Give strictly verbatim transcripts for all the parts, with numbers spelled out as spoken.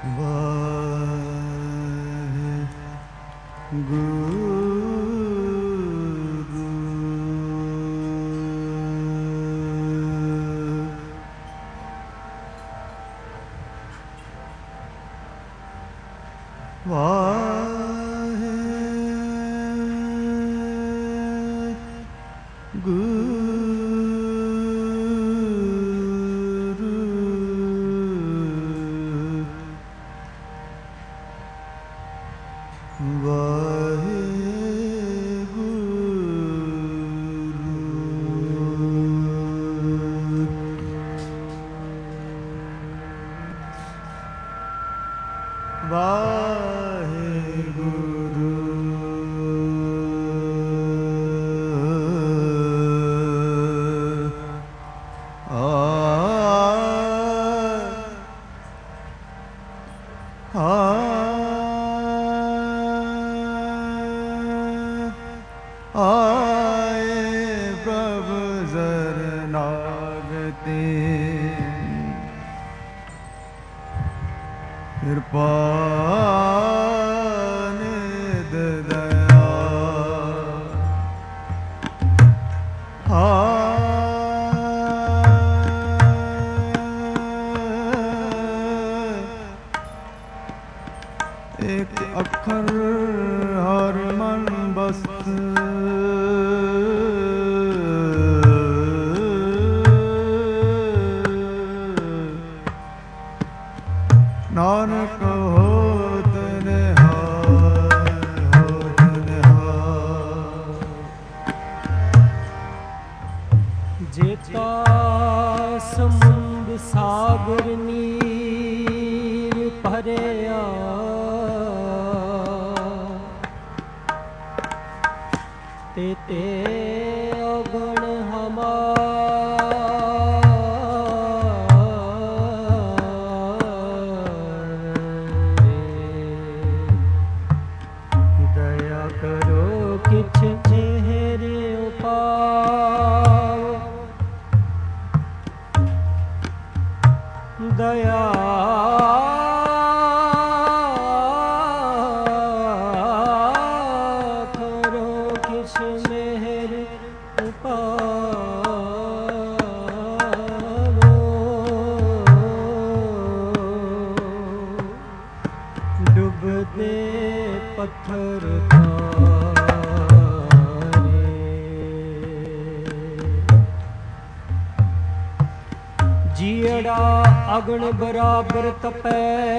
ਅਗਣ ਬਰਾਬਰ ਤਪੈ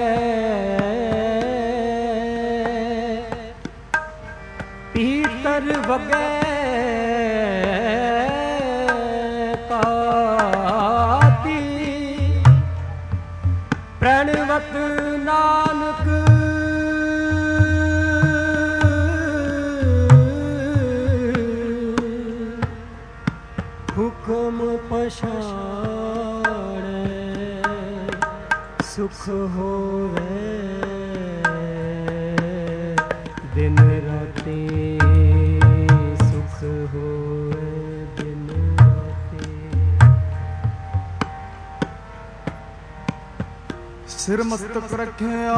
ਪੀਤਰ ਵਗੈ ਕਾਤੀ ਪ੍ਰਣਵਤ ਨਾਨਕ ਹੁਕਮ ਪਛਾਣੈ ਸੁਖ ਹੋਵੇ ਦਿਨ ਰਾਤੀ ਸੁਖ ਹੋਵੇ ਦਿਨ ਰਾਤੀ। ਸਿਰ ਮਸਤਕ ਰੱਖਿਆ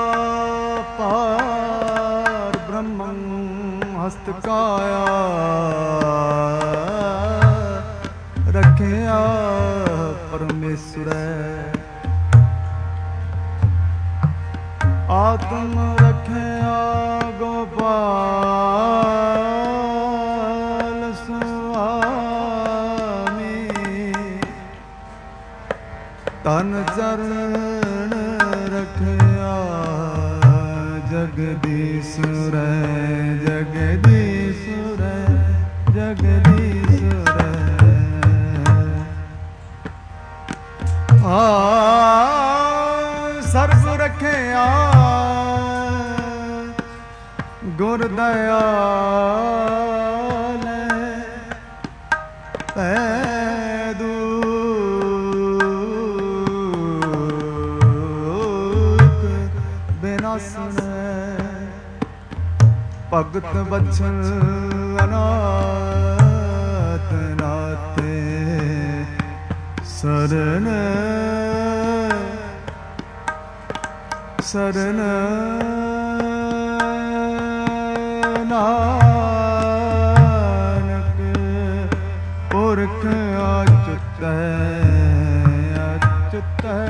ਪਾਰ ਬ੍ਰਹਮੰ ਹਸਤ ਕਾਇਆ ਰੱਖਿਆ ਪਰਮੇਸ਼ਰੈ ਆਤਮ ਰੱਖਿਆ ਗੋਪਾਲ ਸੁਆਮੀ ਤਨ ਚਰਨ ਰੱਖਿਆ ਜਗਦੀਸ਼ੁਰੈ ਜਗਦੀਸ਼ੁਰੈ ਜਗਦੀਸ਼ੁਰੈ ਆ ਸਰਬ ਰੱਖਿਆ ਗੁਰ ਦਇਆਲ ਭੈ ਦੁਖ ਬਿਨਾਸਣੈ ਭਗਤ ਬਚਨ ਅਨਾਥ ਨਾਥੇ ਸਰਨ ਸਰਨ ਨਾਨਕ ਪੁਰਖ ਅਚੁੱਤੈ ਅਚੁੱਤੈ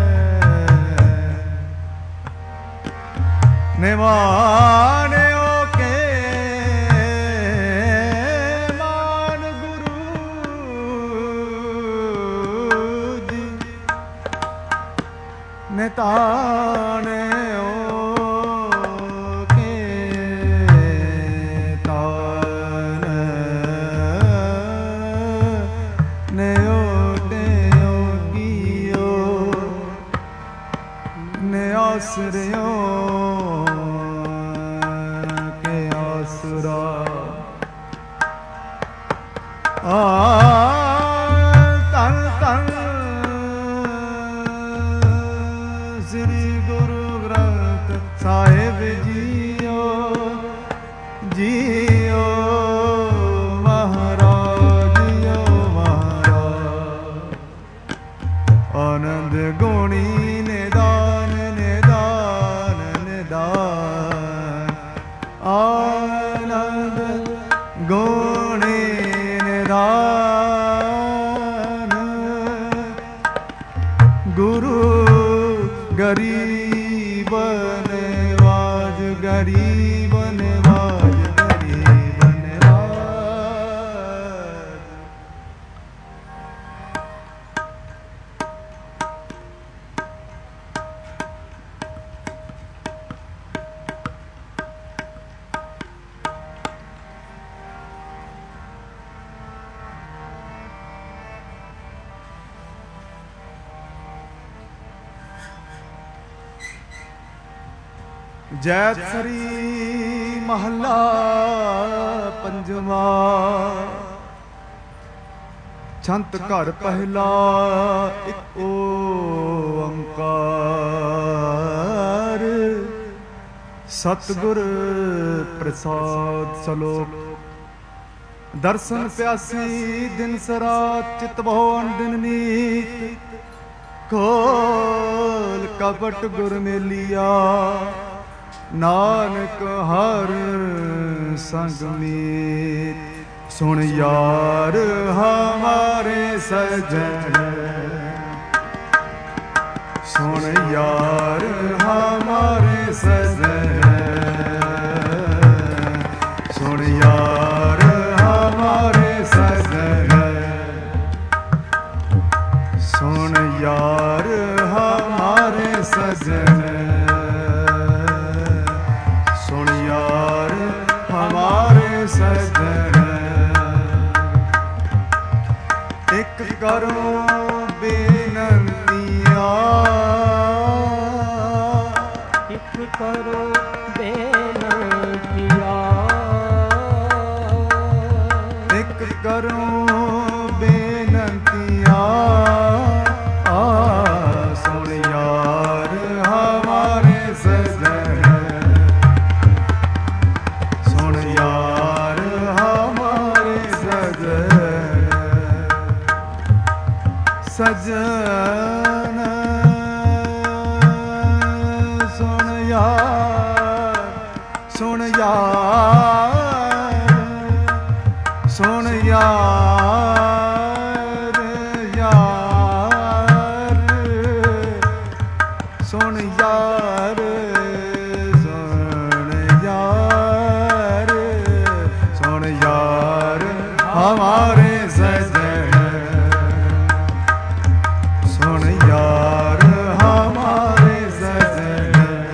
ਨਿਵਾਣਿਓ ਕੇ ਮਾਨ ਗੁਰੂ ਜੀ ਨਿਤਾਣਿਓ ਕੇ ਤਾਨ ਨਿਓ ਟਿਓ ਕੀਓ ਨਿਆਸਰਿਓ ਆ ਤਨ ਤਨ ਸ੍ਰੀ ਗੁਰੂ ਗ੍ਰੰਥ ਸਾਹਿਬ ਜੀਓ ਜੀਓ ਮਹਾਰਾਜ ਜੀਓ ਮਹਾਰਾਜ ਆਨੰਦ ਗੁਣੀ ਨਿਦਾਨ ਨਿਦਾਨ ਨਿਦਾਨ ਆਨੰਦ ਗੁਣੀ ਗੁਰੂ ਗਰੀਬ ਨਿਵਾਜ ਗਰੀਬ ਨਿਵਾਜ ਗਰੀਬ ਨਿਵਾਜ ਜੈਤ ਸਰੀ ਮਹੱਲਾ ਪੰਜਵਾ ਛੰਤ ਘਰ ਪਹਿਲਾ ਇੱਕ ਓੰਕਾਰ ਸਤਿਗੁਰ ਪ੍ਰਸਾਦ ਸਲੋਕ ਦਰਸ਼ਨ ਪਿਆਸੀ ਦਿਨ ਸਰਾਤ ਚਿਤ ਬਹੁ ਅਨਦਿਨ ਨੀਤ ਖੋਲ ਕਪਟ ਗੁਰ ਮੇਲਿਆ ਨਾਨਕ ਹਰ ਸੰਗ ਮੀਤ ਸੁਣ ਯਾਰ ਹਮਾਰੇ ਸਜਣ ਸੁਣ ਯਾਰ ਹਮਾਰੇ ਸਜਣ ਸੁਣ ਯਾਰ ਹਮਾਰੇ ਸਜਣ ਸੁਣ ਯਾਰ ਹਮਾਰੇ ਸਜਣ ਇੱਕ ਕਰੋ ਬੇਨੰਤੀਆਂ ਇੱਕ ਕਰੋ ਬੇਨੰਤੀਆਂ ਇੱਕ ਕਰੋ ਬੇਨੰਤੀਆਂ ਆ ਸੁਣ ਯਾਰ ਹਮਾਰੇ ਸਜਣ ਸੁਣ ਯਾਰ ਹਮਾਰੇ ਸਜਣ ਸਜਣ ਸੁਣ ਯਾਰ ਸੁਣ ਯਾਰ ਸੁਣ ਯਾਰ ਯਾਰ ਸੁਣ ਯਾਰ ਸੁਣ ਯਾਰ ਸੁਣ ਯਾਰ ਹਮਾਰੇ ਸਜਣ ਸੁਣ ਯਾਰ ਹਮਾਰੇ ਸਜਣ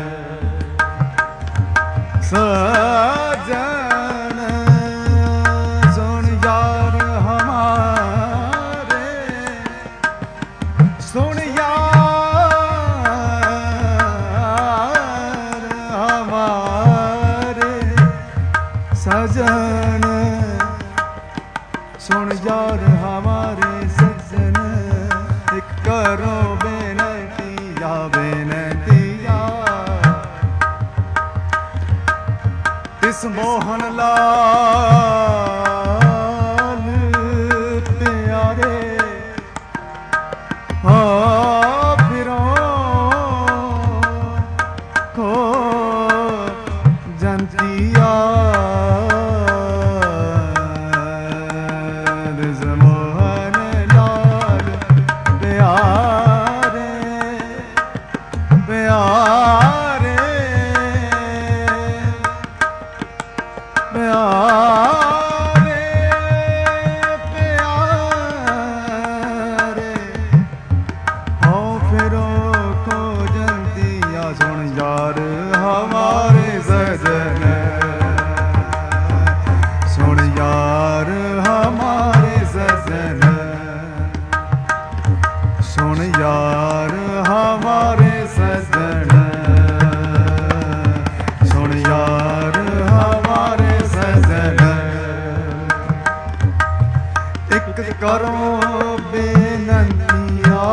ਸਜਣ ਸੁਣ ਯਾਰ ਹਮਾਰੇ ਸੁਣ ਯਾਰ ਹਮਾਰੇ ਸਜਣ ਸੁਣ ਯਾਰ ਹਮਾਰੇ ਸਜਣ ਇੱਕ ਕਰੋ ਬੇਨਤੀਆ ਬੇਨਤੀਆ ਤਿਸ ਮੋਹਨ ਲਾਲ ਪਿਆਰੇ ਆ ਫਿਰੋ प्यारे प्यारे प्यारे हो फिरो को जल्दी आ सुन यार हमारे सजन सुन यार हमारे सजन सुन यार हमारे सजन सुन यार हमारे सजन एक करो बेनतिया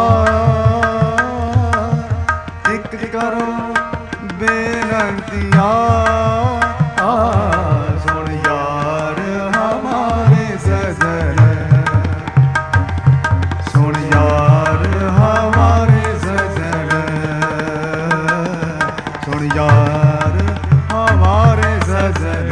एक करो बेनतिया सुन यार हमारे सजन सुन यार हमारे सजन सुन यार हमारे सजन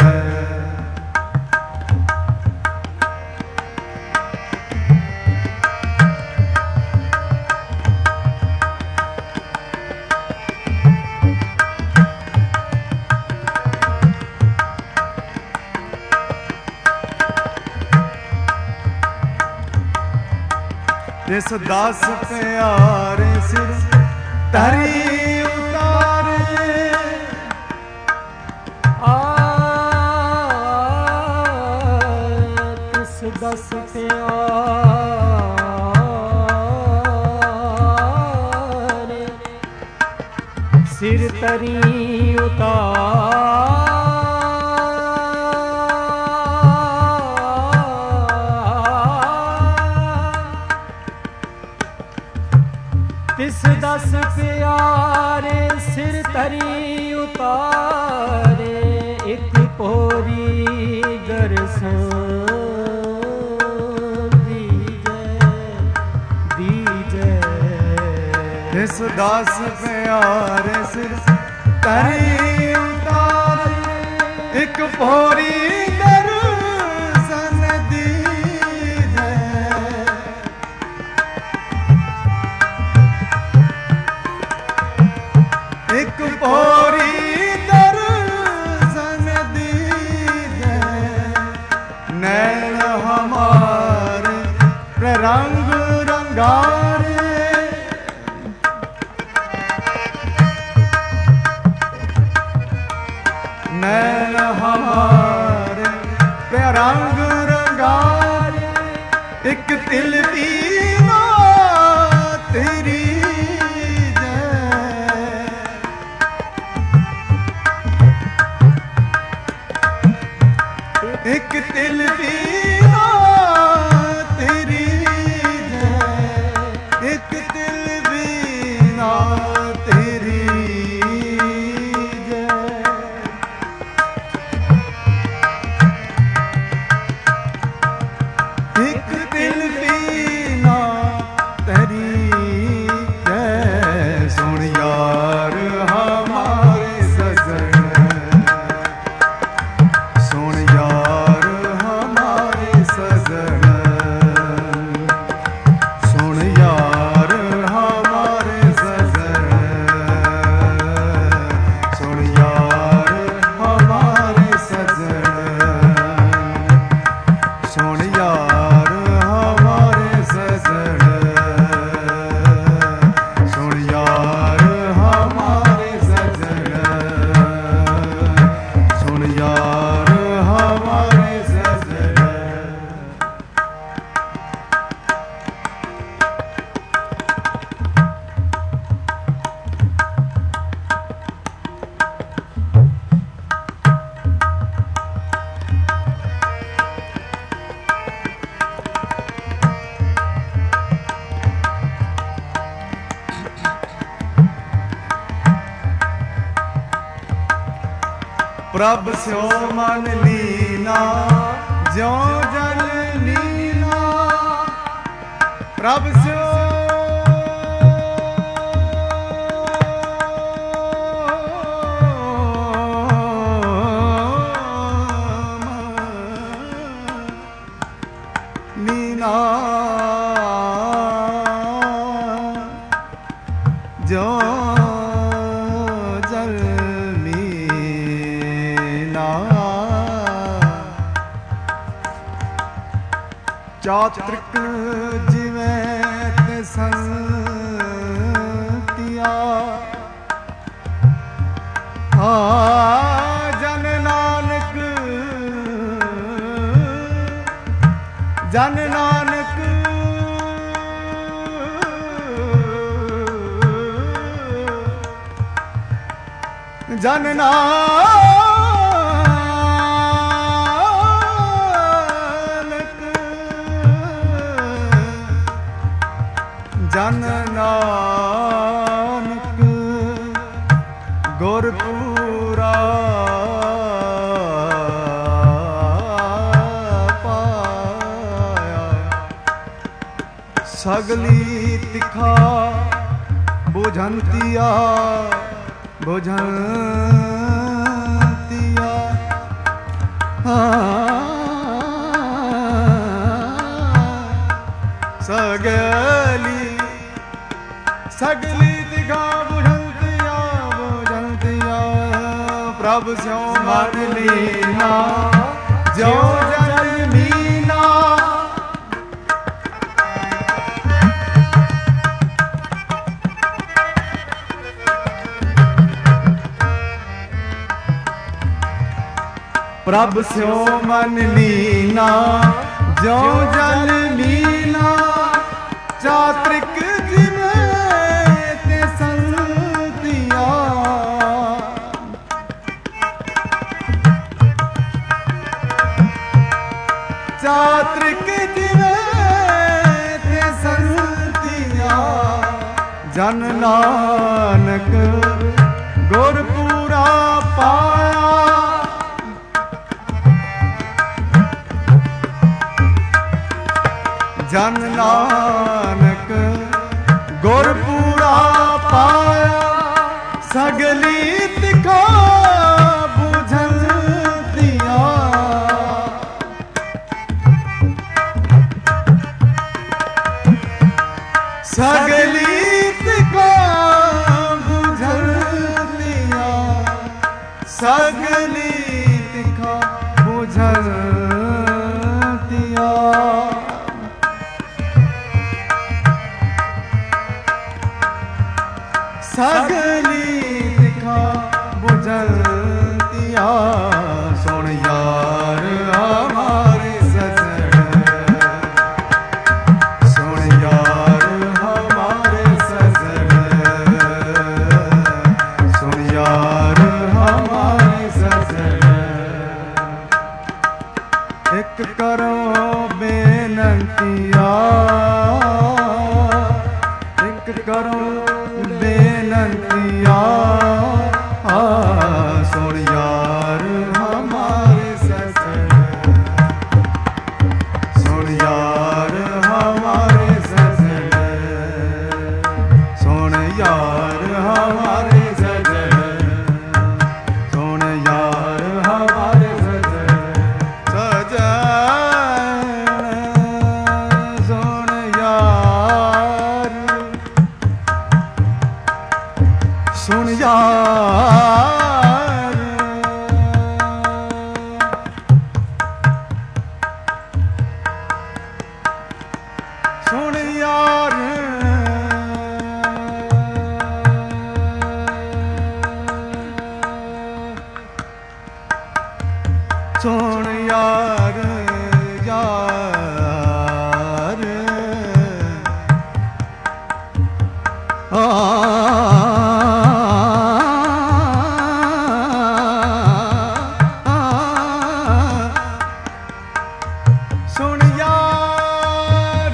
इस दास प्यारे सिर तरी उतारे आ इस दास प्यारे सिर तरी उतार तिस दस प्यारे सिर तरी उतारे एक पोरी दर्शन दीजे दीजे इस दास प्यारे सिर तरी उतारे एक पोरी दर्शन दीजे एक पोरी दर्शन दीजे नैन हमारे रंग रंगारे नैन हमारे रंग रंगारे एक तिल दीना तेरी एक तिल बीना तेरी जय एक तिल बीना तेरी जय एक तिल बीना तेरी जय सुन यार हमारे सजन सुन यार हमारे सजन सुन यार हमारे सजन सुन यार हमारे सजन सुन यार हमारे सजन सुन यार हमारे सजन सुन यार हमारे सजन प्रभ स्यो मन लीना ज्यो जल लीना प्रभ स्यो लीना ज्यो ਚਾਤ੍ਰਿਕ ਜਿਵੇਂ ਤੇ ਸੰਤਿਆ ਆ ਜਨ ਨਾਨਕ ਜਨ ਨਾਨਕ ਜਨ ਨਾਨਕ ਜਨ ਨਾਨਕ ਗੁਰਪੂਰਾ ਪਾਇਆ ਸਗਲੀ ਤਿਖਾ ਬੁਝੰਤੀਆ ਬੁਝੰਤੀਆ ਸਗਲੀ ਸਗਲੀ ਤਿਖਾ ਬੁਝੰਤੀਆ ਬੁਝੰਤੀਆ ਪ੍ਰਭ ਸਿਉ ਮਨ ਲੀਨਾ ਜਿਉ ਜਲ ਮੀਨਾ ਪ੍ਰਭ ਸਿਉ ਮਨ ਲੀਨਾ ਜਿਉ ਜਲ ਮੀਨਾ ਚਾਤ੍ਰਿਕ ਜਿਵੇਂ ਤੇ ਸੰਤਿਆ ਚਾਤ੍ਰਿਕ ਜਿਵੇਂ ਤੇ ਸੰਤਿਆ ਜਨ ਨਾਨਕ ਗੁਰਪੂਰਾ ਪਾਇਆ ਜਨ ਨਾਨਕ ਗੁਰਪੂਰਾ ਪਾਇਆ ਸਗਲੀ ਤਿਖਾ ਬੁਝੰਤੀਆ ਸਗਲੀ ਤਿਖਾ ਬੁਝੰਤੀਆ ਸਗਲੀ ਤਿਖਾ ਬੁਝੰਤੀਆ ਸਗਲੀ ਤਿਖਾ ਬੁਝੰਤੀਆ ਸੁਣ ਯਾਰ ਹਮਾਰੇ ਸਜਣ ਸੁਣ ਯਾਰ ਹਮਾਰੇ ਸਜਣ ਸੁਣ ਯਾਰ ਹਮਾਰੇ ਸਜਣ ਇੱਕ ਕਰੋ ਬੇਨੰਤੀਆ ਇੱਕ ਕਰੋ ਬੇਨੰਤੀਆ ਆ ਸੁਣ ਯਾਰ ਹਮਾਰੇ ਸਜਣ ਸੁਣ ਯਾਰ ਹਮਾਰੇ ਸਜਣ ਸੁਣ ਯਾਰ ਹਮਾਰੇ ਸਜਣ ਸੁਣ ਯਾਰ ਹਮਾਰੇ ਸਜਣ ਸਜਣ ਸੁਣ ਯਾਰ ਸੁਣ ਯਾਰ ਸੁਣ ਯਾਰ ਸੁਣ ਯਾਰ ਯਾਰ ਆ ਸੁਣ ਯਾਰ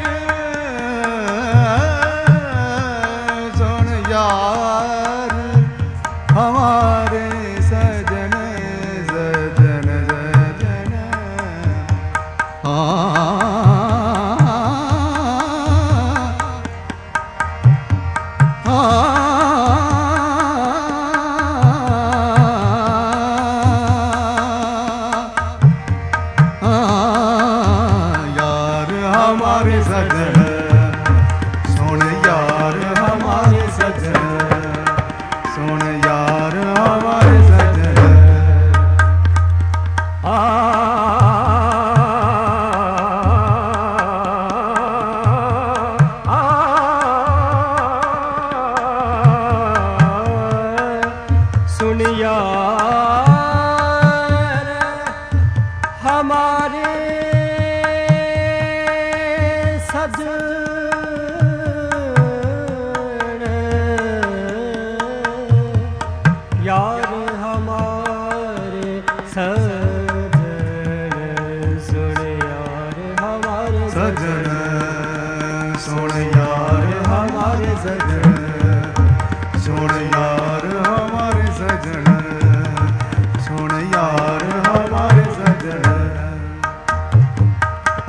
ਸੁਣ ਯਾਰ ਹਮਾਰੇ ਸਜਣ ਸਜਣ ਸਜਣ ਹਾਂ ਹਮਾਰੇ ਸਜਣ ਸੁਣ ਯਾਰ ਹਮਾਰੇ ਸਜਣ ਸੁਣ ਯਾਰ ਹਮਾਰੇ ਸਜਣ ਆ सुन यार हमारे सजन, यार हमारे सजन, सुन यार हमारे सजन, सुन यार हमारे सजन, सुन यार हमारे सजन, सुन यार हमारे सजन। आ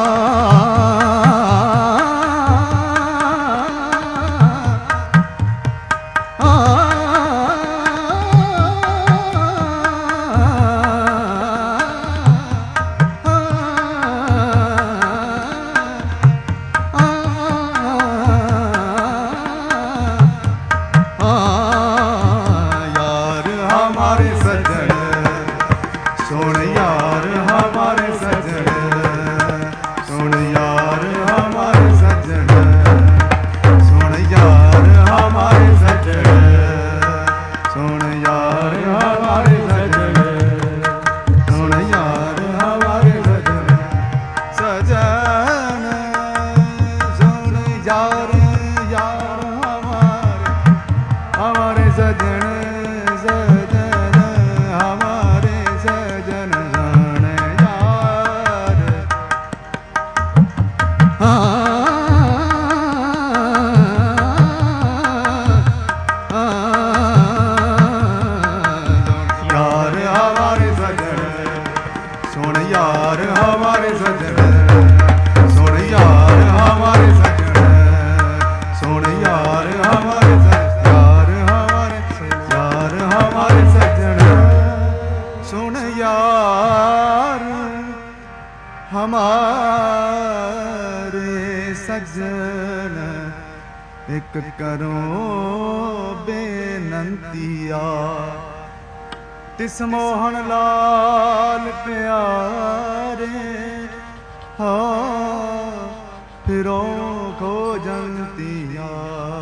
एक करो बेनंतिया तिस मोहन लाल प्यारे, हा फिरो खोजंतिया।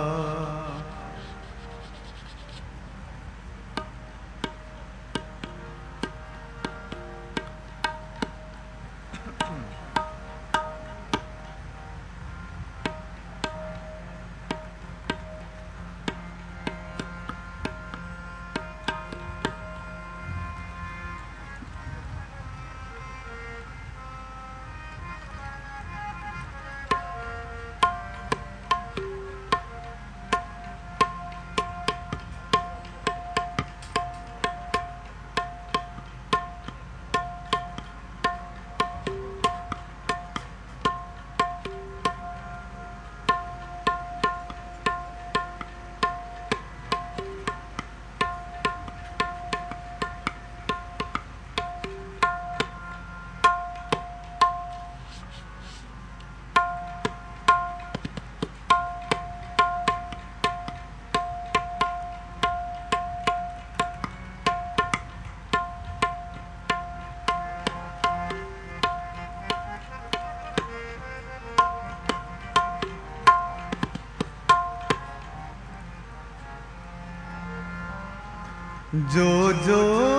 जो जो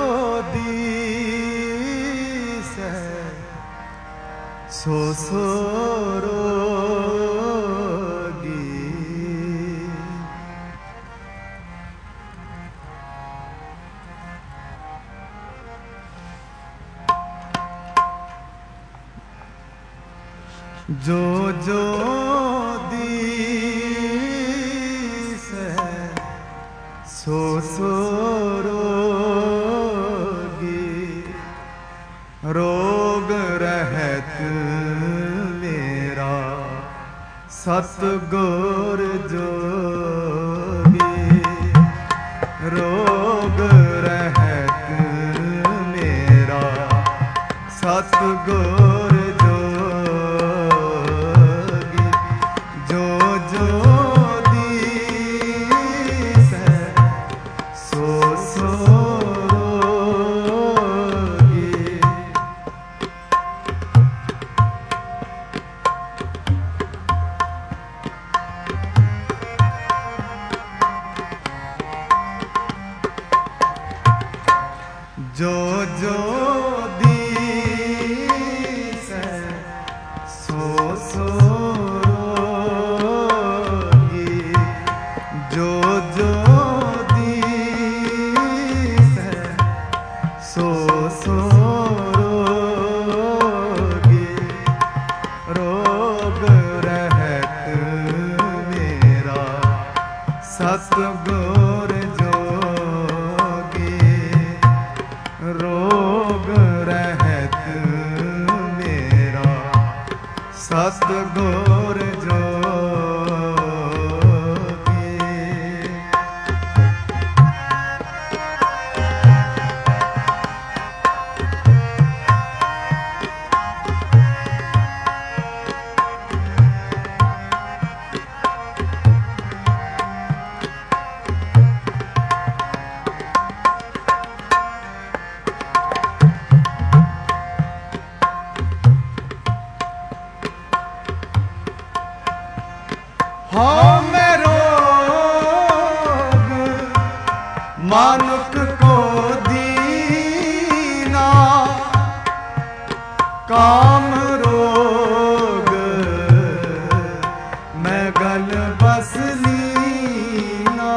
दीस है सो सो रोगी, जो जो दीस है सो सो रोग रहत मेरा सतगुर जोगी, रोग रहत मेरा सतगुर जोगी। जो जो दीस है सो सो जो जो दीसै सो सो रोगी, जो जो दीसै सो सो रोगी, रोग रहत मेरा सतगुर जोगी, रोग रहत मेरा सतगुर जोगी। हाँ मैं रोग मानुख को दीना, काम रोग मैं गल बस लीना।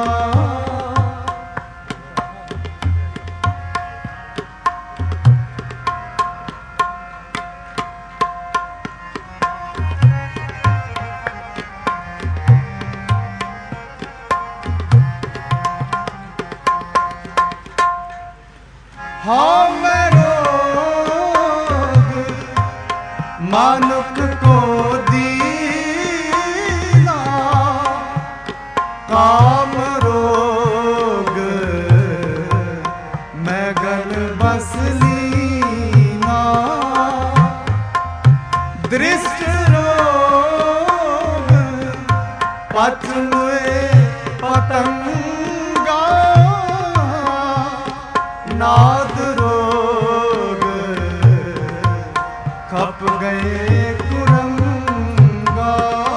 हाँ मैं रोग मानुख को दीना, काम रोग मैं गल बस लीना। दृष्ट रोग पथ मुए पतंगा, नाद रोग खप गए कुरंगा।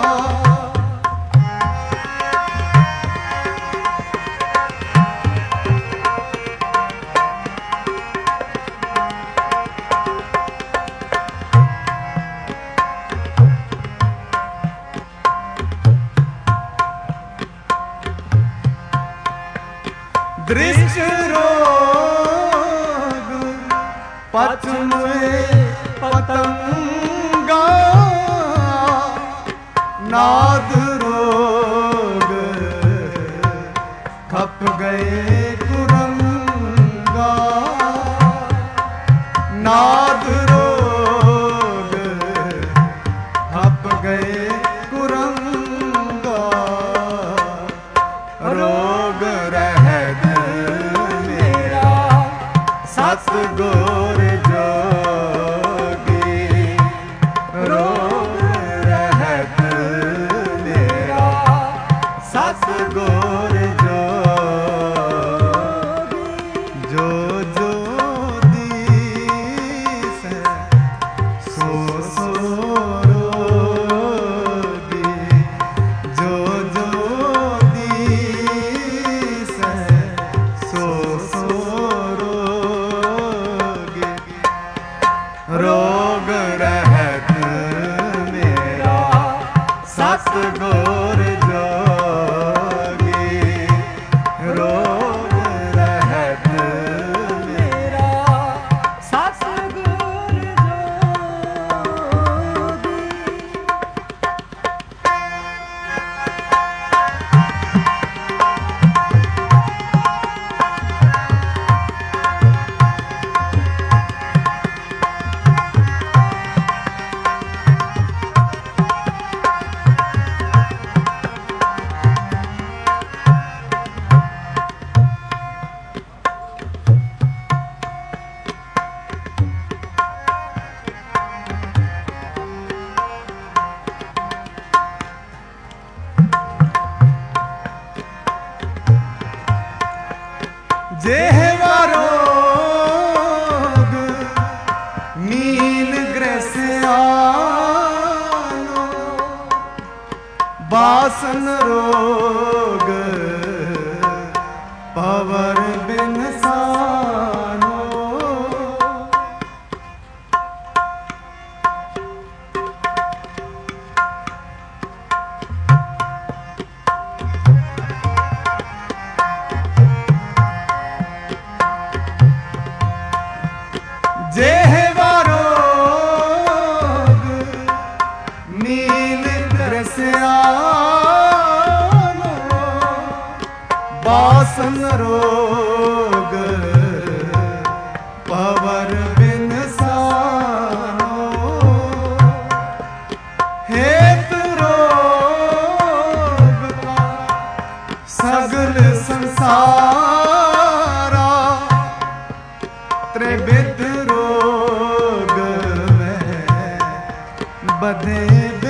दृष्ट रोग पथ मुए पतंगा, नाद रोग खप गए कुरंगा। नाद रोग खप गए कुरंगा, रोग रहत मेरा सतगुर जोगी, रोग रहत मेरा सतगुर जोगी। जो जो दीसै सो सो रोगी, जो जो दीसै सो सो रोगी, रोग रहत मेरा सतगुर जोगी, रोग रहत मेरा सतगुर जोगी। जेहवा रोग नील ग्रस्यानो, बासन रोग पवर बिनसानो। असन रोग पवर बिन सानो हेत रोग का सगल संसारा त्रिविध रोग में बधे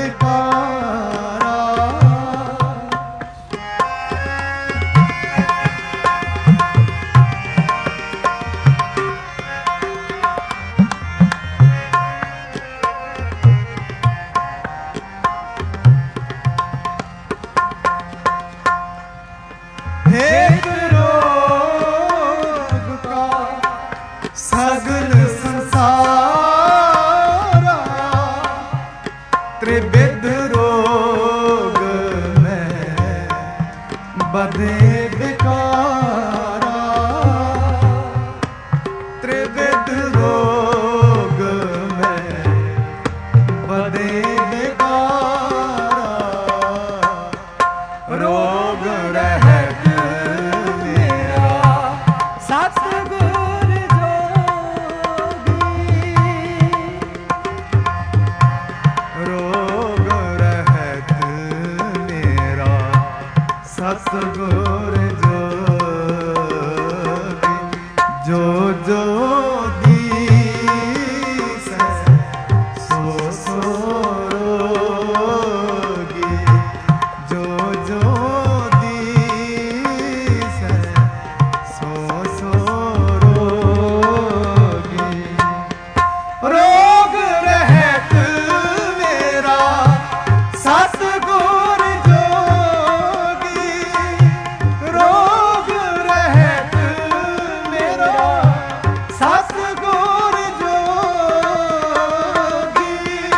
त्रिविध रोग में बधे विकारा त्रिविध रोग में बधे विकारा रोग रहत मेरा सतगुर जोगी रोग रहत मेरा सतगुर जोगी जो जो दीसै सो सो रोगी जो जो दीसै सो सो रोगी रोग रहत मेरा सतगुर जोगी रोग रहत मेरा सतगुर जोगी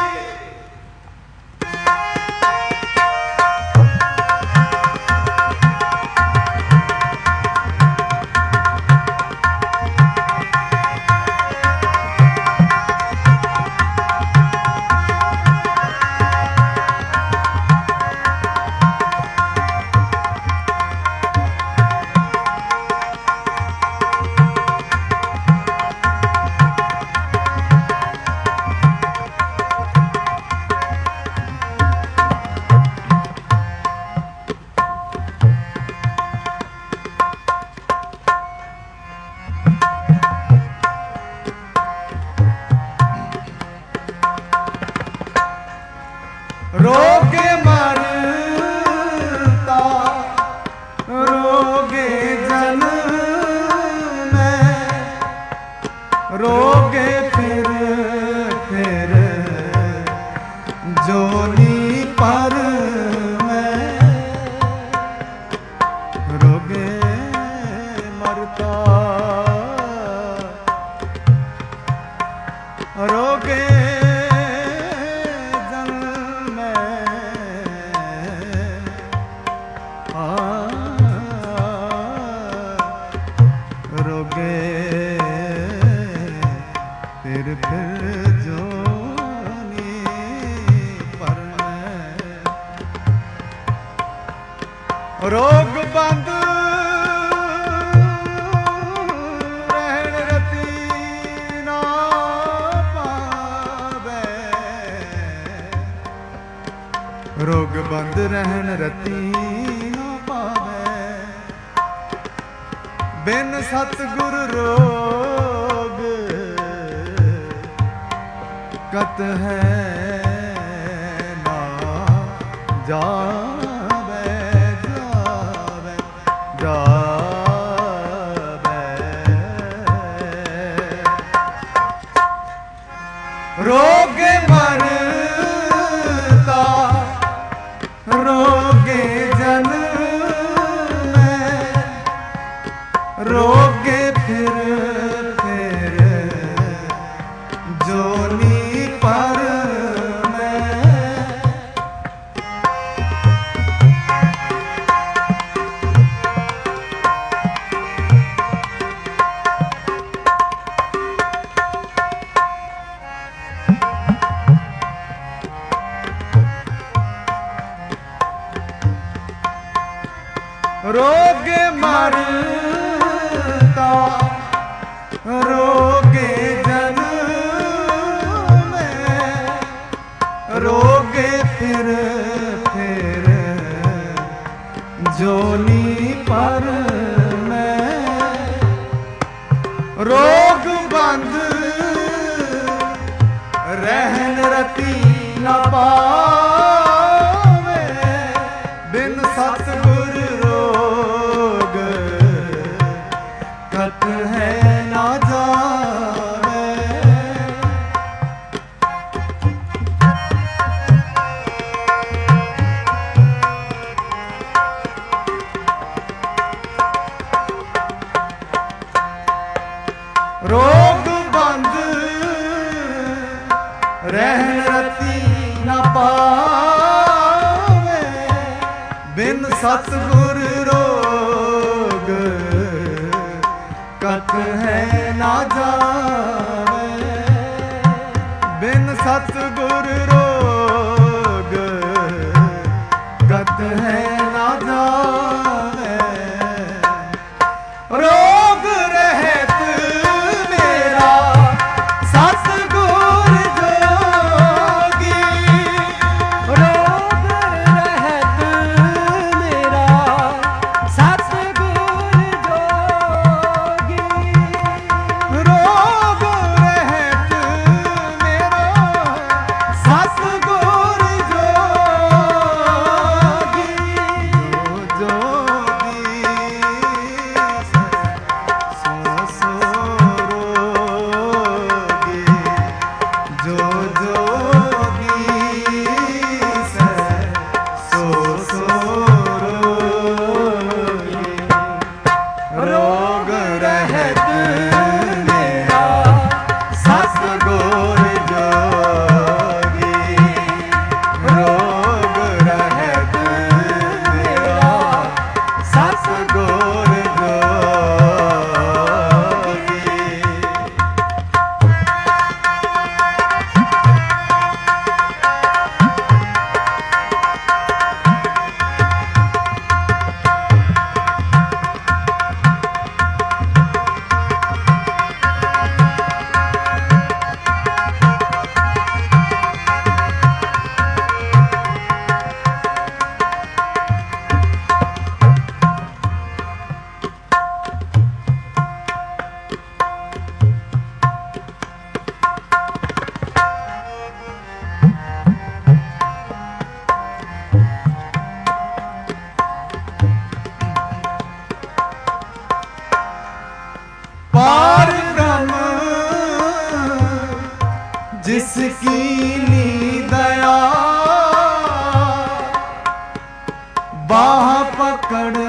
रोगे मरता रोगे जन में रोगे फिर फिर जोनी पर में रोगे मरता रोगे रोगे फिर फिर जोनी पर में रोग बंद रहन रती ना पावे रोग बंद रहन रती ना पावे बिन सतगुर रोग कत है ना जावे जावे जावे रोगे मरता रोगे जन में रोगे फिर फिर जोनी पर में रोगे मरता रोगे जन्म में, रोगे फिर फिर जोनी पर में, रोग बंद रहन रति न पावे, बिन सतगुर रोग कत है ना जावे। रोग बंद रहन रति न पावे, बिन सतगुर रोग कत है ना जावे, बिन सतगुर रोग कत है ना जावे। रोग रहत मेरा सतगुर जोगी, रोग रहत मेरा सतगुर जोगी, रोग रहत मेरा सतगुर जोगी, जो जोगी सो सो रोगी, जो जोगी सो सो रोगी। रोग रहत मेरा सतगुर जोगी, रोग रहत मेरा सतगुर जोगी। पार ब्रह्म जिसकी नी दया, बाह पकड़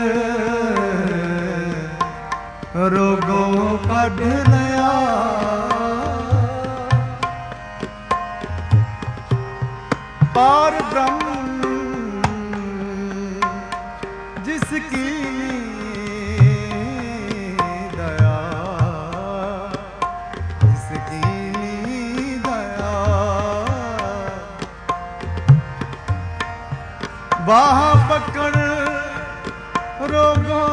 रोगों कढ़ लया। पार ब्रह्म जिसकी दया, जिसकी दया, बाह पकड़ रोगों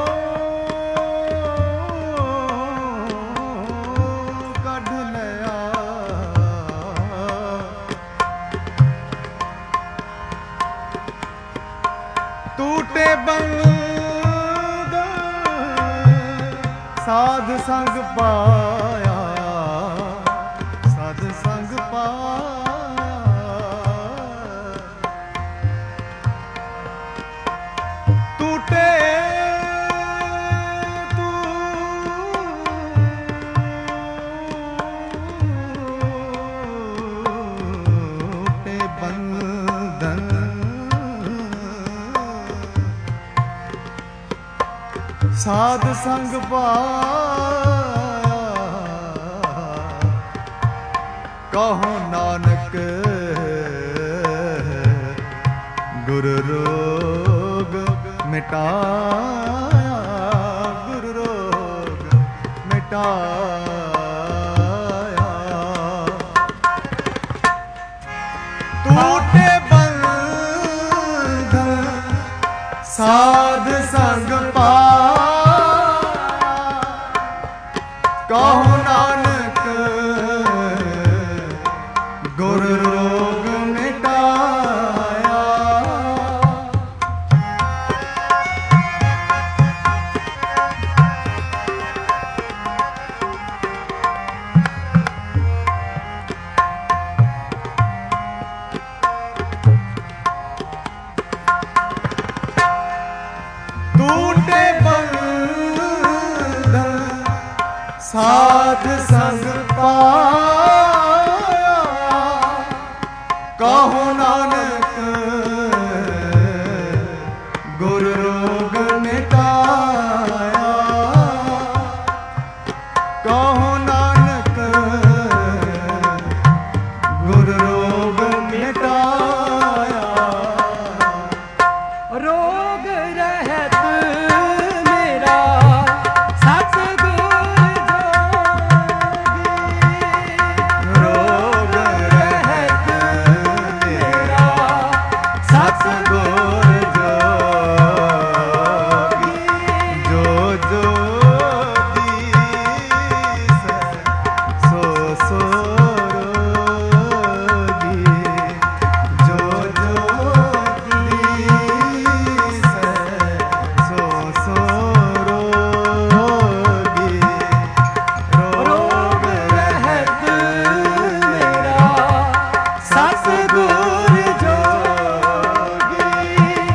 कढ़ लया। टूटे बंद साध संग पाया, साध संग पाया। टूटे टूटे बंधन साध संग पाया। कहो नानक गुर रोग मिटाया, गुर रोग मिटाया। टूटे बंधन साध संग पाया, ਕਹੋ ਨਾਨਕ ਗੁਰ ਰੋਗ ਮਿਟਾਇਆ। ਟੂਟੇ ਬੰਧਨ ਸਾਧ ਸੰਗ ਪਾਇਆ। ਕਹੋ ਨਾਨਕ ਗੁਰ ਰੋਗ ਮਿਟਾਇਆ। ਕਹੋ ਨਾਨਕ ਗੁਰ ਰੋਗ ਮਿਟਾਇਆ। ਰੋਗ ਰਹਿਤ ਮੇਰਾ ਸਤਿਗੁਰ ਜੋਗੀ। ਰੋਗ ਰਹਿਤ ਮੇਰਾ ਸਤਿਗੁਰ ਜੋਗੀ। ਜੋ ਜੋ ਦੀਸੈ ਸੋ ਸੋ ਰੋਗੀ। ਜੋ ਜੋ ਦੀਸੈ ਸੋ ਸੋ ਰੋਗੀ। ਰੋਗ ਰਹਿਤ ਮੇਰਾ ਸਤਿਗੁਰ ਜੋਗੀ।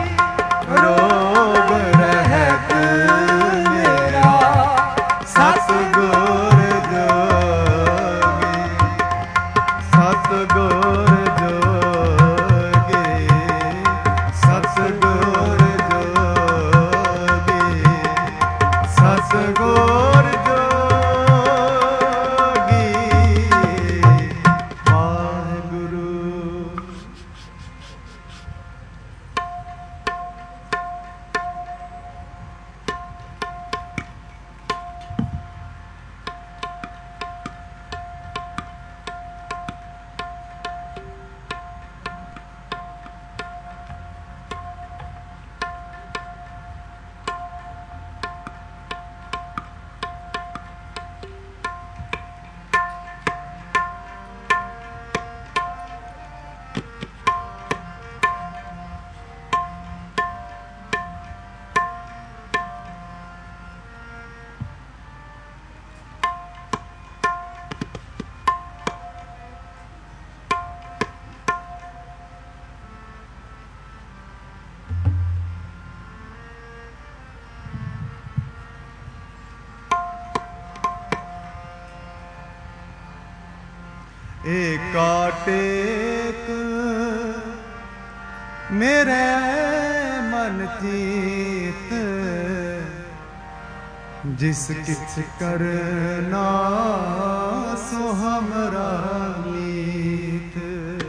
ਰੋਗ ਰਹਿਤ ਮੇਰਾ ਸਤਿਗੁਰ ਜੋਗੀ। ਸਤਿਗੁਰ ਜੋਗੀ। ਸਤਿਗੁਰ ਜੋਗੀ। ਸਤਿਗੁਰ ਜੋਗੀ। ਵਾਹਿਗੁਰੂ। ਏਕਾ ਟੇਕ ਮੇਰੇ ਮਨ ਚੀਤ। ਜਿਸ ਕਿਛ ਕਰਨਾ ਸੋ ਹਮਰਾ ਮੀਤ।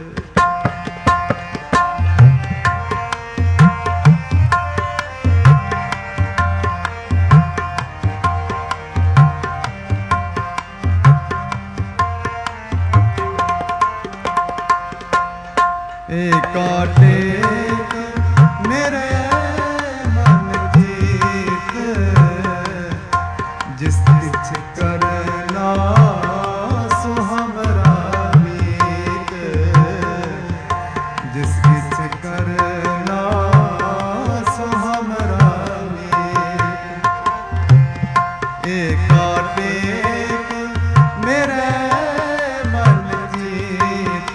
ਏਕਾ ਟੇਕ ਮੇਰੇ ਮਨ ਚੀਤ। ਜਿਸ ਕਿਛ ਕਰਨਾ ਸੋ ਹਮਰਾ ਮੀਤ। ਜਿਸ ਕਿਛ ਕਰਨਾ ਸੋ ਹਮਰਾ ਮੀਤ। ਏਕਾ ਟੇਕ ਮੇਰੇ ਮਨ ਚੀਤ।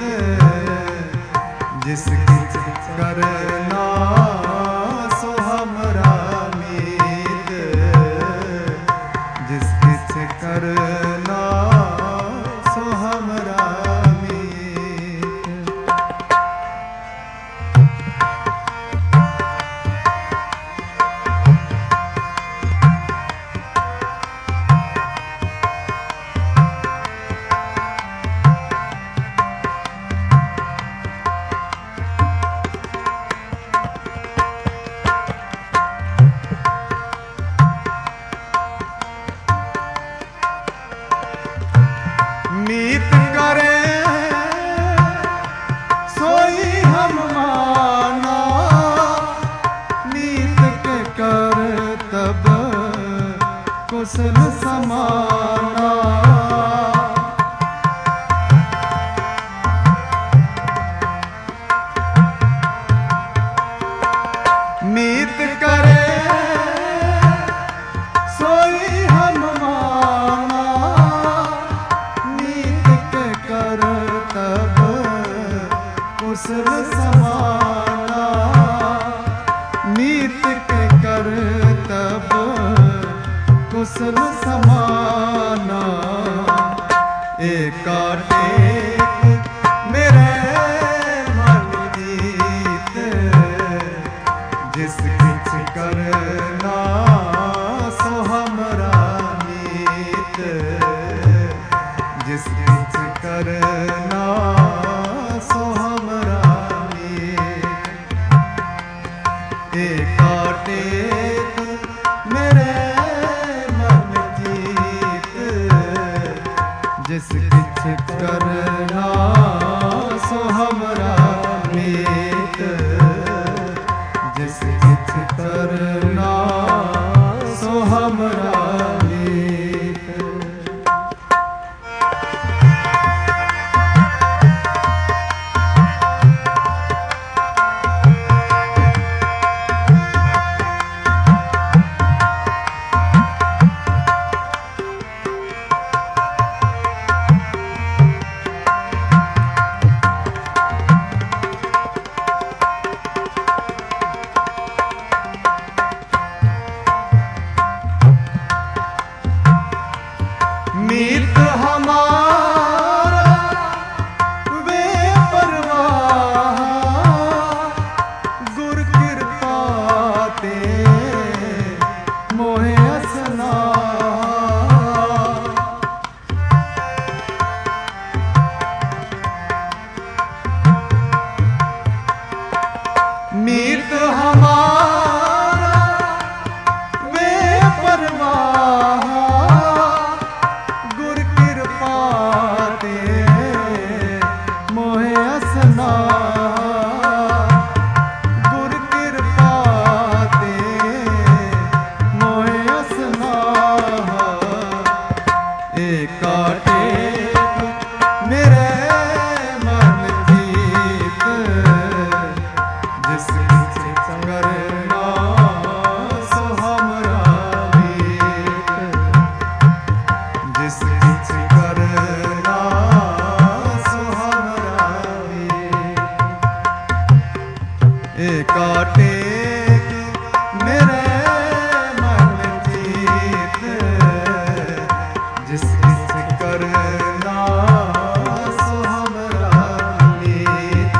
ਜਿਸ ਕਿਛ ਕਰਨਾ ਸੋ ਹਮਰਾ ਮੀਤ। ਜਿਸ ਕਿਛ ਕਰਨਾ ਸੋ ਹਮਰਾ ਮੀਤ। हुस्न समाना। मीत करे सोई हम माना, मीत के कर तब कुशल समाना। मीत के कर तब कुशल समाना। एका टेक मेरे मन मीत, जिस किछ करना सो हमरा मीत। जिस किछ करना सो हमरा मीत। एका टेक मेरे मन जीत, जिस किछ करना सो हमरा मीत। जिस किछ करना सो हमरा मीत। मीत हमारा वे परवाह, गुर कृपा ते मोहे असना। मीत हमारा वे परवाह, गुर कृपा ते मोहे असना। गुर कृपा ते मोहे असना। एका टेक मेरे मन जीत, जिस किछ करना सो हमरा मीत। जिस किछ करना सो हमरा मीत। एका टेक मेरे मन जीत, जिस किछ करना सो हमरा मीत।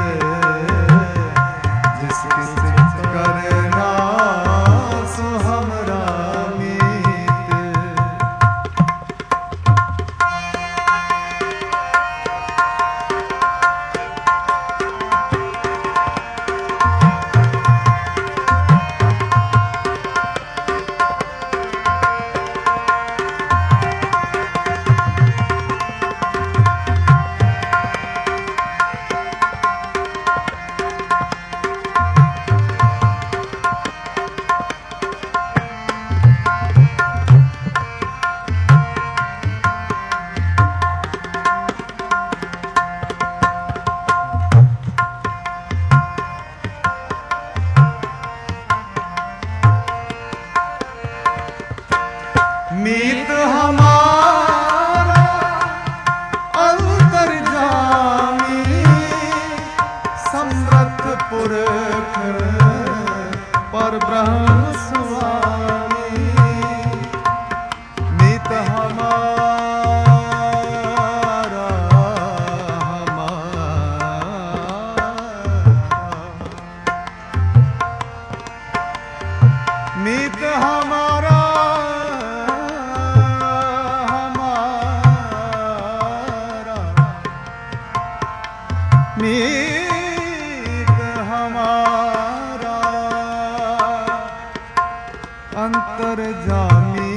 जिस किछ करना सो हमरा मीत। मीत हमारा अंतर्जामी, समर्थ पुरख पर ब्रह्म स्वामी। मीत हमारा हमारा मीत हमारा मीत हमारा अंतर्जामी।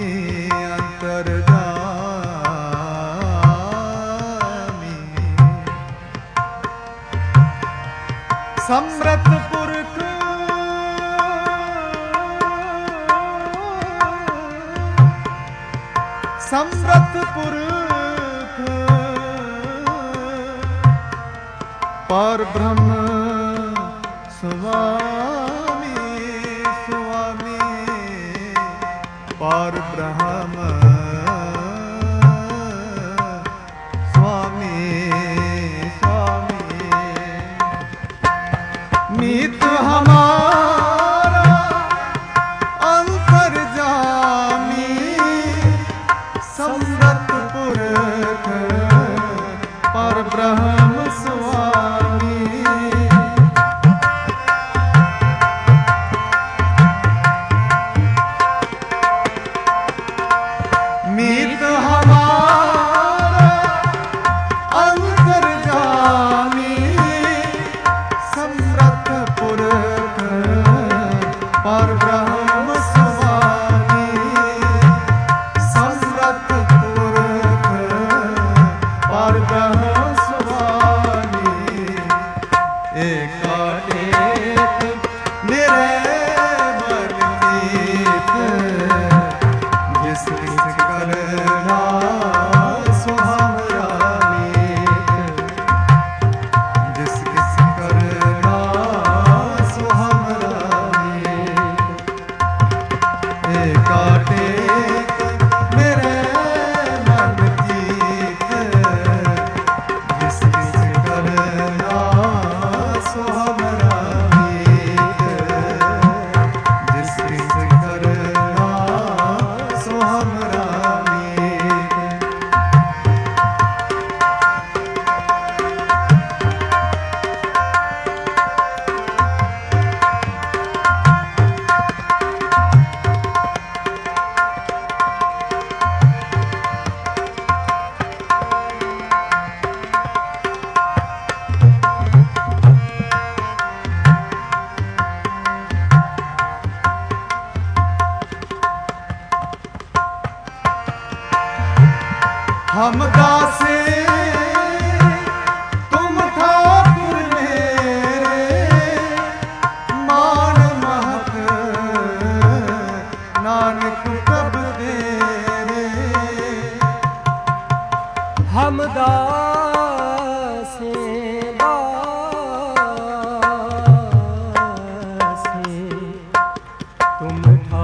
अंतर्जामी समृत पुरख ਸਮਰਥ ਪੁਰਖ ਪਰ ਬ੍ਰਹਮ ਸੁਆਮੀ ਸੁਆਮੀ ਪਰ ਬ੍ਰਹਮ ਸੁਆਮੀ ਸੁਆਮੀ ਮੀਤ ਹਮਾਰਾ ਅੰਤਰ ਜਾਮੀ ਸਮਰਥ ਪੁਰਖ ਪਰ ਬ੍ਰਹਮ ਸੁਆਮੀ ਮੀਤ ਹਮਾਰਾ ਅੰਤਰ ਜਾਮੀ ਸਮਰਥ ਪੁਰਖ ਪਰ ਬ੍ਰਹਮ ਸੁਆਮੀ ਸਮਰਥ ਪੁਰਖ ਪਰ ਬ੍ਰਹਮ ਸੁਆਮੀ ਏਕਾ ਏਕ ਨਿਰਮਲ ਨੀਤ ਜਿਸ ਕਿਸ ਕਰਨਾ ਸੁਹਾਵਰਾ ਨੀਤ ਜਿਸ ਕਿਸ ਕਰਨਾ ਸੁਹਾਵਰਾ ਨੀਤ ਏਕਾ ਏਕ ਨਿਰਮਲ ਨੀਤ ਜਿਸ ਕਿਸ ਕਰਨਾ ਸੁਹਾਵਰਾ ਨੀਤ ਜਿਸ ਕਿਸ ਕਰਨਾ ਸੁਹਾਵਰਾ ਨੀਤ हम दासे तुम ठाकुर मेरे मान महत नानक प्रभ तेरे हम दासे दासे तुम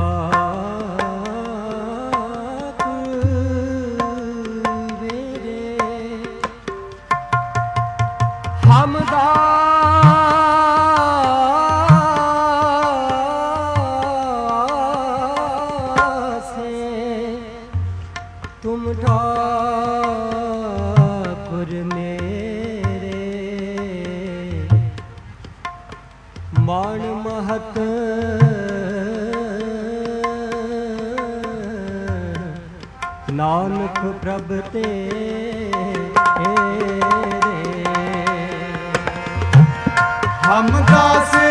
हम दासे तुम ठाकुर मेरे मान महत नानक प्रभ तेरे हम दासे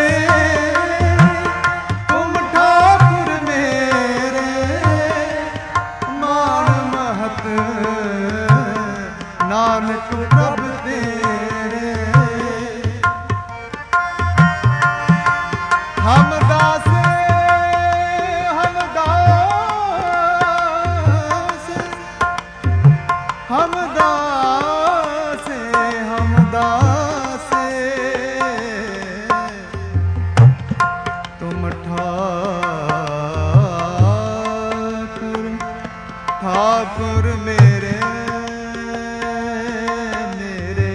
तुम ठाकुर मेरे मान महत नानक प्रभ तेरे हम दासे हम दासे हम दासे हम दासे तुम ठाकुर ठाकुर मेरे मेरे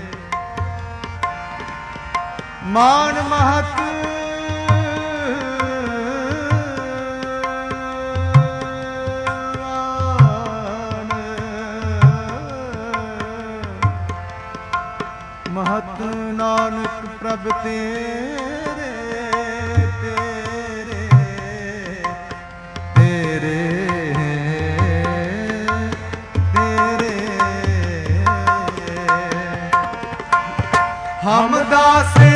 मान महत महत नानक प्रभ तेरे तेरे तेरे तेरे हम दासे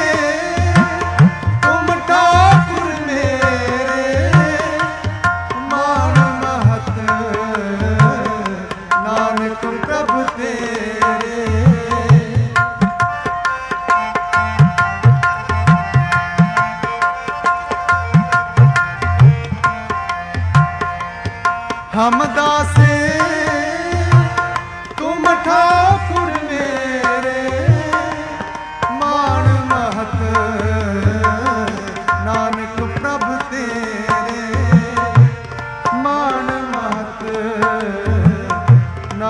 तुम ठाकुर मेरे मान महत नानक प्रभ तेरे हम दासे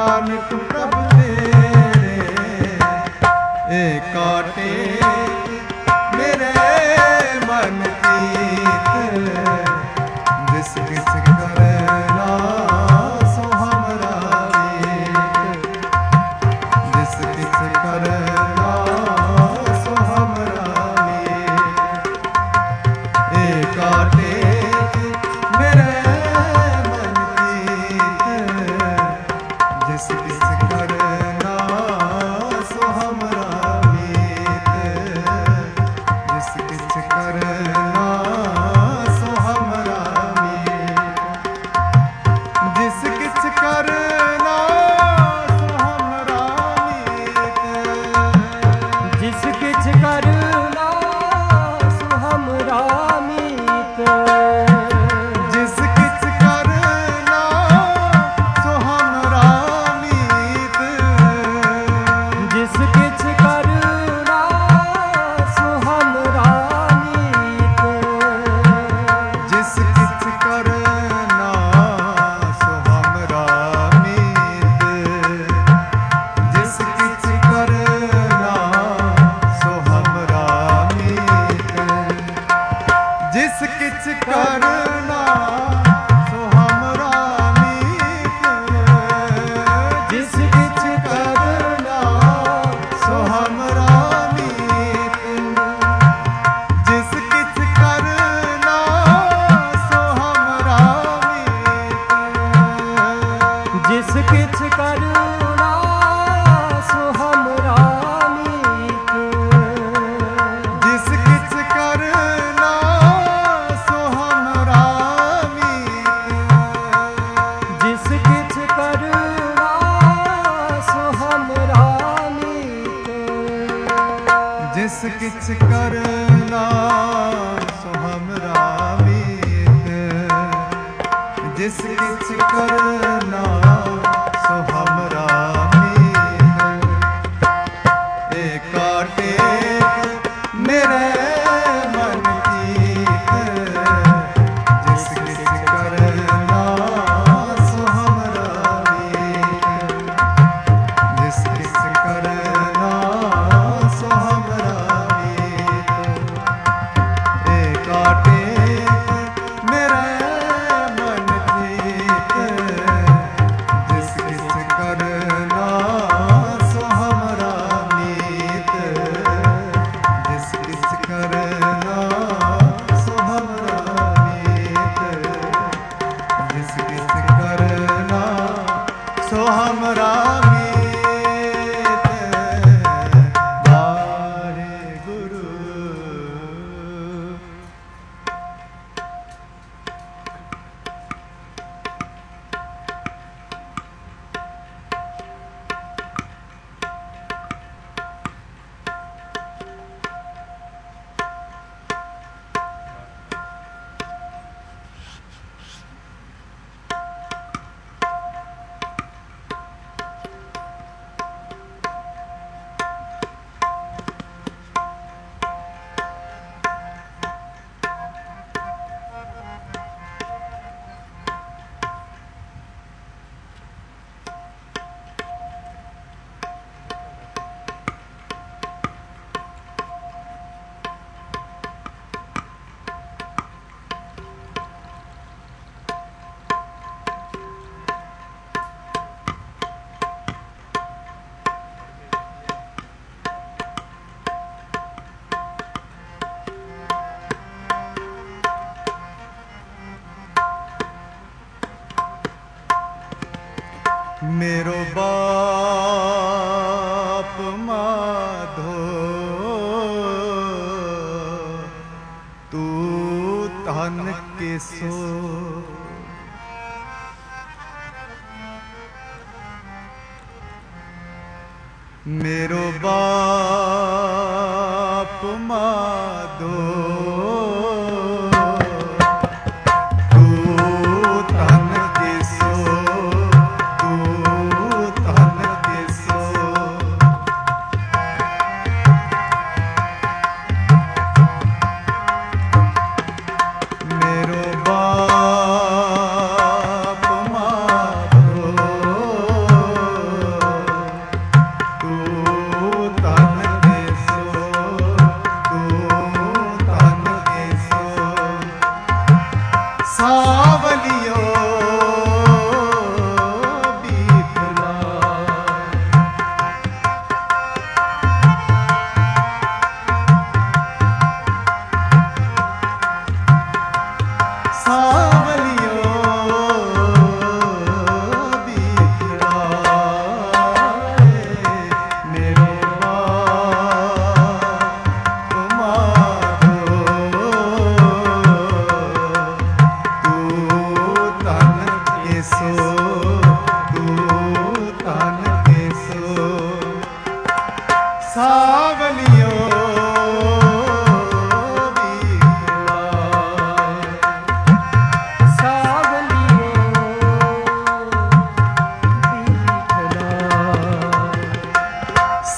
नानक प्रभु तेरे ए काटे मेरे मन कीत जिस किस करना सो हमरा मीत जिस किस करना सो हमरा मीत ए काटे मेरे मन कीत जिस किस करना सो हमरा मीत जिस किस करना सो हमरा मीत जिस किस करना सो हमरा मीत जिस किछ करना सो हमरा मीत जिस किस करना सो हमरा मीत जिस किछ करना सो हमरा मीत जिस किस करना सो हमरा मीत जिस किस करना सो हमरा मीत जिस किस करना सो हमरा मीत जिस किछ करना सो हमरा मीत जिस किस करना सो हमरा मीत जिस किछ करना सो हमरा मीत जिस किस करना सो हमरा मीत जिस किछ करना सो हमरा मीत जिस किस करना सो हमरा मीत जिस किस करना सो हमरा मीत ए काटे मेरे मन कीत जिस किस करना सो हमरा मीत जिस किस करना सो हमरा मीत ए काटे मेरे मन कीत जिस किस करना सो हमरा मीत जिस किस करना सो हमरा मीत जिस किस करना सो हमरा मीत वाहे गुरु मेरो बाप माधो तू धन के सो मेरो बाप माधो तू धन के सो तू धन के सो मेरो बाप माधो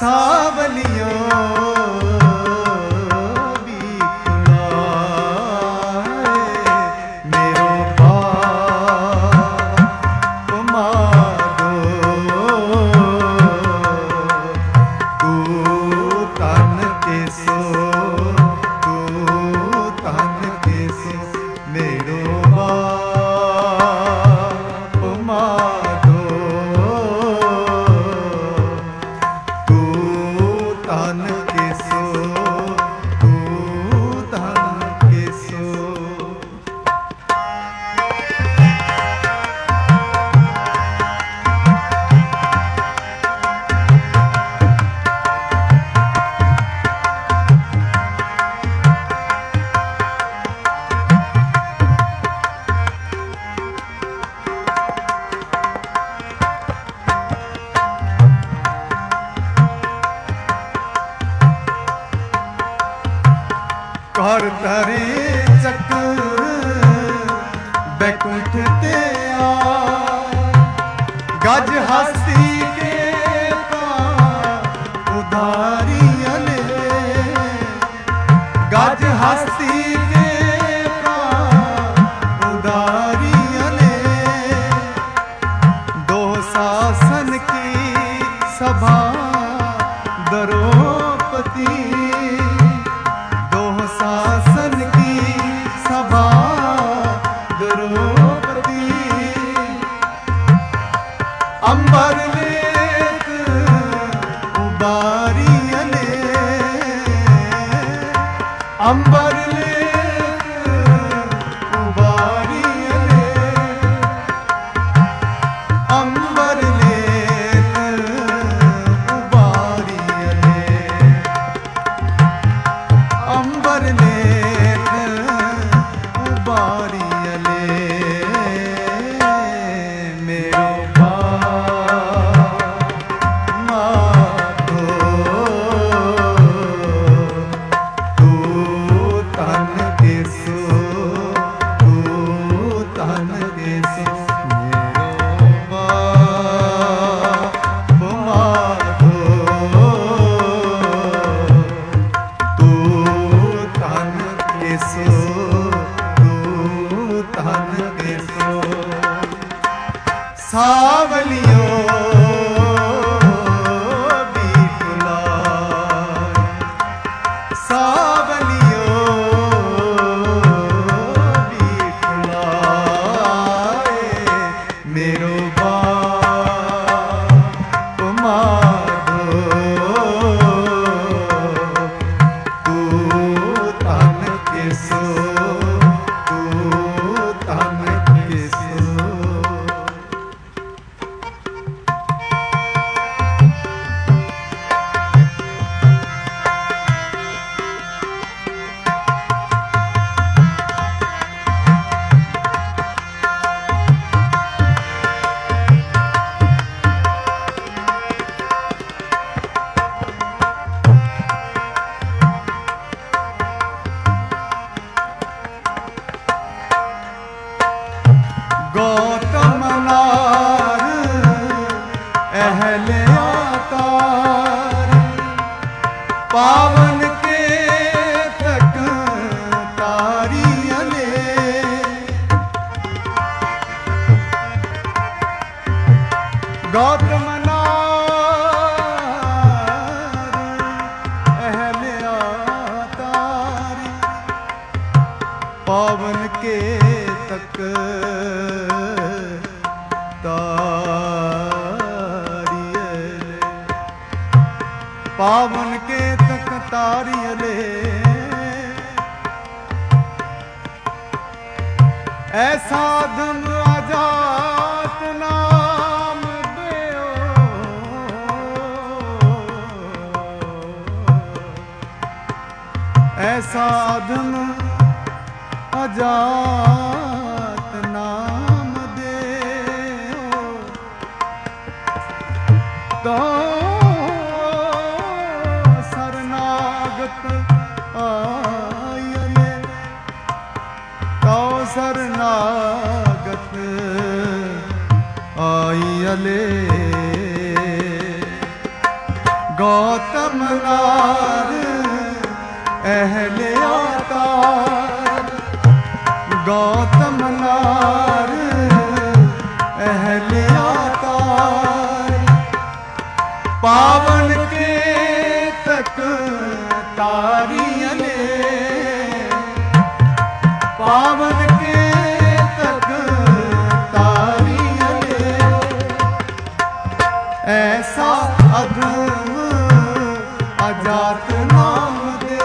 सावलियो कर धरे चक्र बैकुंठ ते आ गज हस्ती के उधारी अले गज हस्ती के उधारी अले दो शासन की सभा द्रौपदी शासन की सभा द्रौपदी अंबर लेत उबारी अले अंबर लेत उबारी अले अंबर लेत उबारी अले अंबर लेत उबारी अले मेरो माधो तू तन देसो तू तन देसो मेरो माधो तू तन देसो तू तन देसो सावलियो बीतलाय सावलियो बीतलाय मेरो बाप माधो तू तन देसो तू तन देसो गौतम नार अहले आकार पावन के तक तारी अले गौतम नार अहले आकार पावन के तक तारियले पावन के तक तारियले ऐसा धन आजात नाम देओ ऐसा धन अजात नाम देओ तो शरणागत आयले तो शरणागत आयले ਗੌਤਮ ਨਾਰ ਅਹਲਿਆ ਤਾਰ, ਗੌਤਮ ਨਾਰ ਅਹਲਿਆ ਤਾਰ, ਪਾਵਨ ਕੇ ਤਕ ਤਾਰੀਆਂ ਨੇ, ਪਾਵਨ ਕੇ ਤਕ ਤਾਰੀਆਂ ਨੇ, ਐਸਾ ਅਧਮ ਅਜਾਤ ਨਾਮ ਦੇ,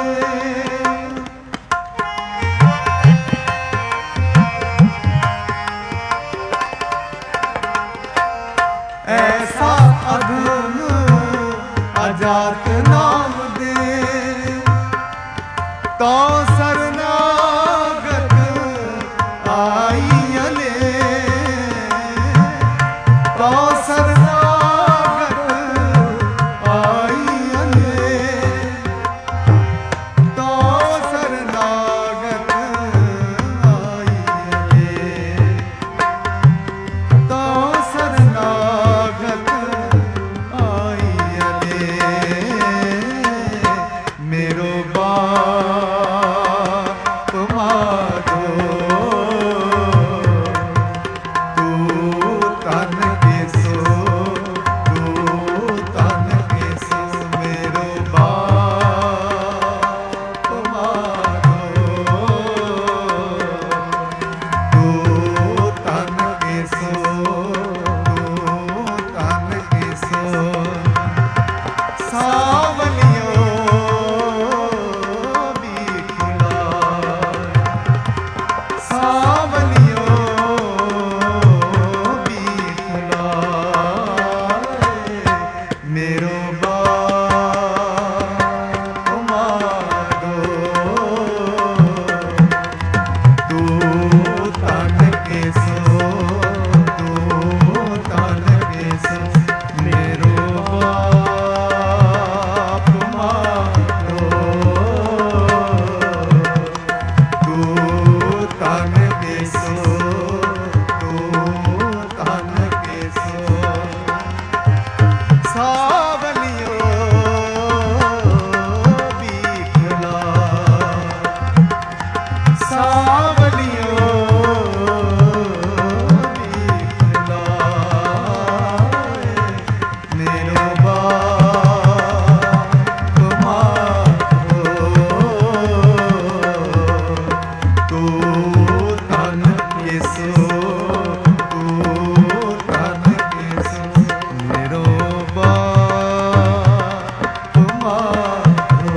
ਐਸਾ ਅਧਮ ਅਜਾਤ ਨਾਮ ਦੇ, ਤੋ ਸਰਨਾਗਤ ਆਈਆਂ ਨੇ, ਤੋ ਸਰਨਾਗਤ ਆਈਆਂ ਨੇ, ਤੋ ਸਰਨਾਗਤ ਆਈਆਂ ਨੇ, ਤੋ ਸਰਨਾਗਤ ਆਈਆਂ ਨੇ, मेरो बाप माधो तू तन केसो, तू तन केसो, मेरो बाप माधो तू तन केसो, तू तन केसो, सावलियो सावलियो बीखला, मेरो बाप माधो तू तन केसो, तू तन केसो, मेरो बाप माधो तू तन केसो, तू तन केसो, सावलियो बीखला, सावलियो बीखला, मेरो बाप माधो तू तन केसो, तू तन केसो, मेरो बाप माधो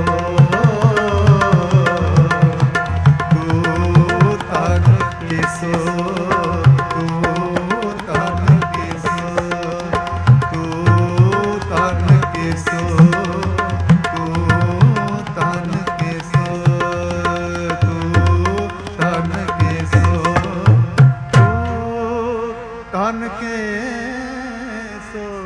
तू तन केसो, तू तन केसो, तू तन केसो, तू तन केसो, तू तन केसो, तू तन केसो।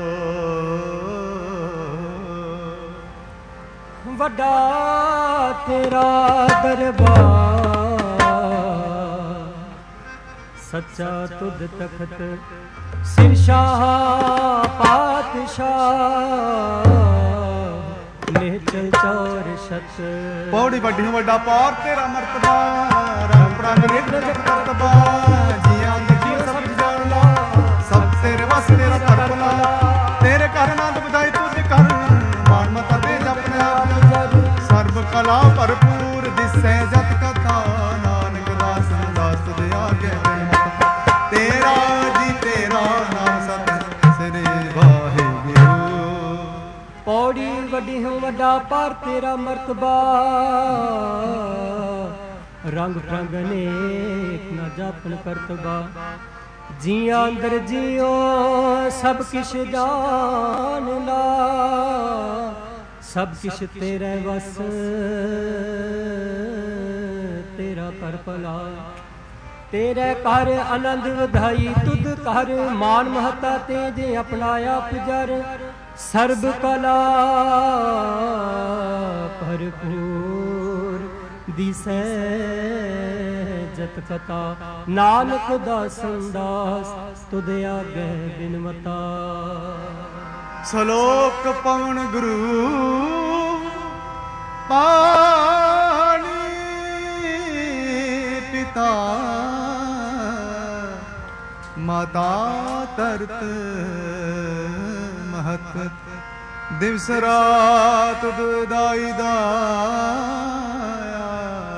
ਵੱਡਾ ਤੇਰਾ ਦਰਬਾਰ, ਸੱਚਾ ਤੁਧ ਤਖਤ, ਸਿਰ ਸ਼ਾਹ ਪਾਤਸ਼ਾਹ, ਨਿਹਚਲ ਚੌਰ ਛਤ। ਪੌੜੀ ਵੱਡੀ ਨੂੰ ਵੱਡਾ ਪਾਰ ਤੇਰਾ ਮਰਤਬਾ, ਰੰਗ ਪ੍ਰੰਗ ਨਿਤ ਕਰਤਬਾ, ਜੀਆਂ ਦੀ ਜੀਵ ਸਭ ਜਾਣਦਾ, ਸਭ ਤੇਰੇ ਵਸ ਤੇਰਾ ਤਰਪਲਾ, ਤੇਰੇ ਘਰ ਆਨੰਦ ਬਧਾਈ ਤੁਧ ਕਰ, ਮਾਨ ਮਤ ਤੇ ਜਪਨੇ ਆਪ ਸਰਬ ਕਲਾ ਭਰਪੂਰ, ਦਿਸੈ ਜਤ ਕਥਾ, ਨਾਨਕ ਦਾਸ ਦਾਸ ਤੁਧ ਆਗੇ ਮਤ, ਤੇਰਾ ਜੀ ਤੇਰਾ ਨਾਮ ਸਤ ਸ੍ਰੀ ਵਾਹਿਗੁਰੂ। ਪੌੜੀ ਵੱਡੀ ਹੂੰ ਵੱਡਾ ਪਰ ਤੇਰਾ ਮਰਤਬਾ, ਰੰਗ ਪ੍ਰੰਗ ਅਨੇਕ ਨਾ ਜਾਪਨ ਕਰਤਬਾ, ਜੀਆਂ ਅੰਦਰ ਜੀਓ ਸਭ ਕਿਛ ਜਾਣ ਲਾ, ਸਭ ਕਿਛ ਤੇਰੇ ਵਸ, ਤੇਰਾ ਕਰ ਭਲਾ, ਤੇਰੇ ਘਰ ਆਨੰਦ ਵਧਾਈ ਤੁਧ ਕਰ, ਮਾਨ ਮਹਤਾ ਤੇ ਜੇ ਅਪਣਾਇਆ ਪੁਜਰ, ਸਰਬ ਕਲਾ ਭਰਪੂਰ, ਦਿਸੈ ਜਤ ਕਥਾ, ਨਾਨਕ ਦਾਸ ਦਾਸ ਤੁਧ ਆਗੇ ਬਿਨਵਤਾ। ਸਲੋਕ ਪਵਨ ਗੁਰੂ ਪਾਣੀ ਪਿਤਾ ਮਾਤਾ ਤਰਤ ਮਹਤ ਦਿਵਸ ਰਾਤ ਦੁਦਾਈ ਦਾਇਆ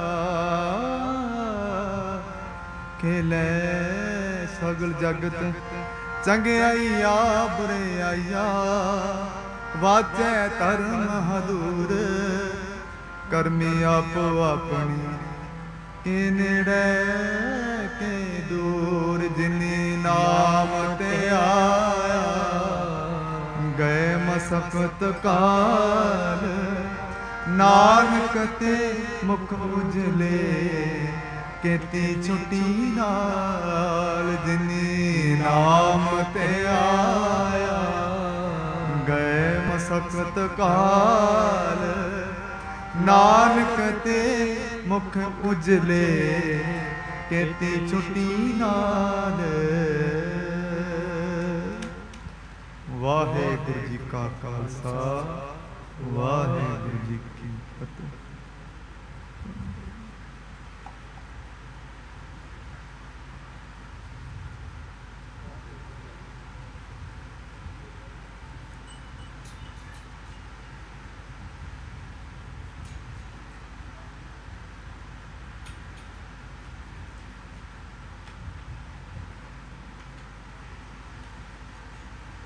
ਖੇਲੇ ਸਗਲ ਜਗਤ ਚੰਗਿਆਈਆ ਬੁਰਿਆਈਆ ਵਾਜੈ ਧਰਮ ਹਦੂਰ ਕਰਮੀ ਆਪੋ ਆਪਣੀ ਕੇ ਨੇੜੇ ਕੇ ਦੂਰ ਜਿਨੀ ਨਾਮ ਤੇ ਆਇਆ ਗਏ ਮਸਕਤ ਕਾਲ ਨਾਨਕ ਤੇ ਮੁਖ ਉਜਲੇ ਕੀਤੀ ਛੁੱਟੀ ਨਾਲ ਜਿਨੀ ਨਾਮ ਤੇ ਆਇਆ ਗਏ ਮਸਕਤ ਕਾਲ ਨਾਨਕ ਤੇ ਮੁਖ ਉਜਲੇ ਕੀਤੀ ਛੁੱਟੀ ਨਾਲ। ਵਾਹਿਗੁਰੂ ਜੀ ਕਾ ਖਾਲਸਾ ਵਾਹਿਗੁਰੂ ਜੀ ਕੀ ਫਤਿਹ।